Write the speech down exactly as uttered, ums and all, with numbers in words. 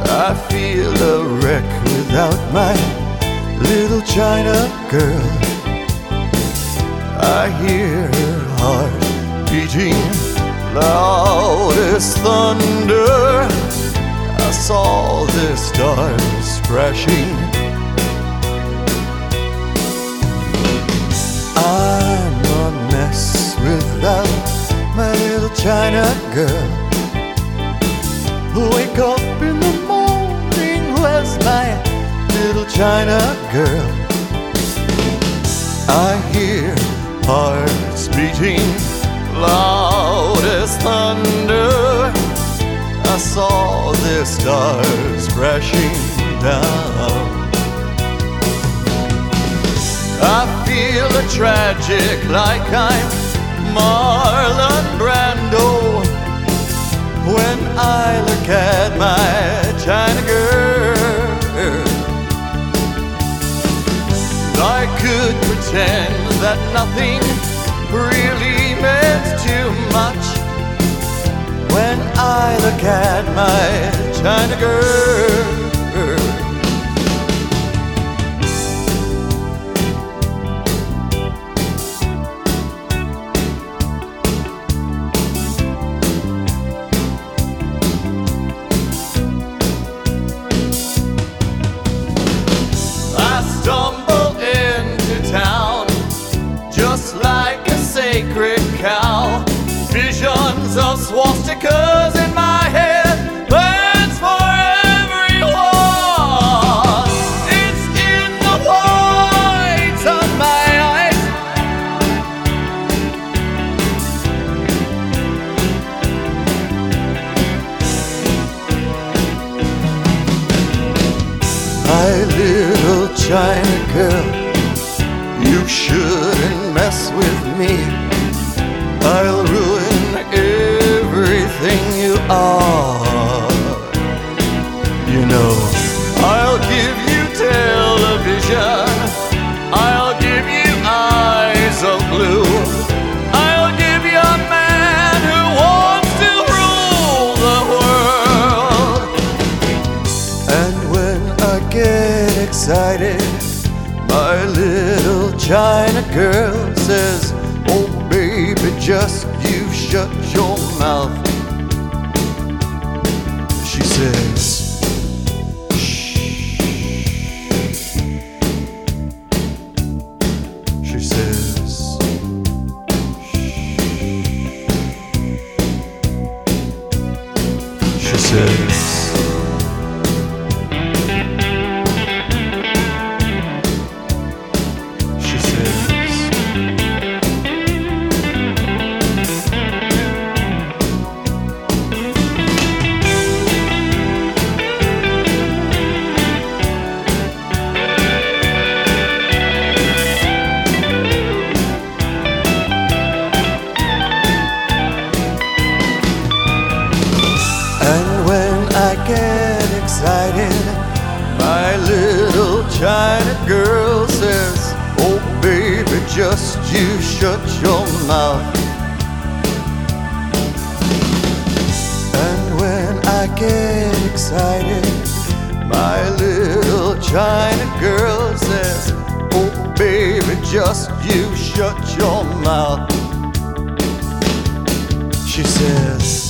I feel a wreck without my little China girl. I hear her heart beating loud as thunder. I saw the stars crashing. I'm a mess without my little China girl. Wake up in the morning, where's my little China girl? I hear hearts beating loud as thunder. I saw the stars crashing down. I feel a tragic like I'm Marlon Brando when I look at my China girl. I could pretend that nothing really meant too much when I look at my China girl. Stumble into town just like a sacred cow. Visions of swastikas in my head, plans for everyone. It's in the whites of my eyes. My little China girl, you shouldn't mess with me. I'll ruin everything you are. You know, I'll give you television, I'll give you eyes of blue, I'll give you a man who wants to rule the world. And when I get excited, my little China girl says, oh baby, just you shut your mouth. She says, shh. She says, shh. She says, and when I get excited, my little China girl says, oh baby, just you shut your mouth. And when I get excited, my little China girl says, oh baby, just you shut your mouth. She says,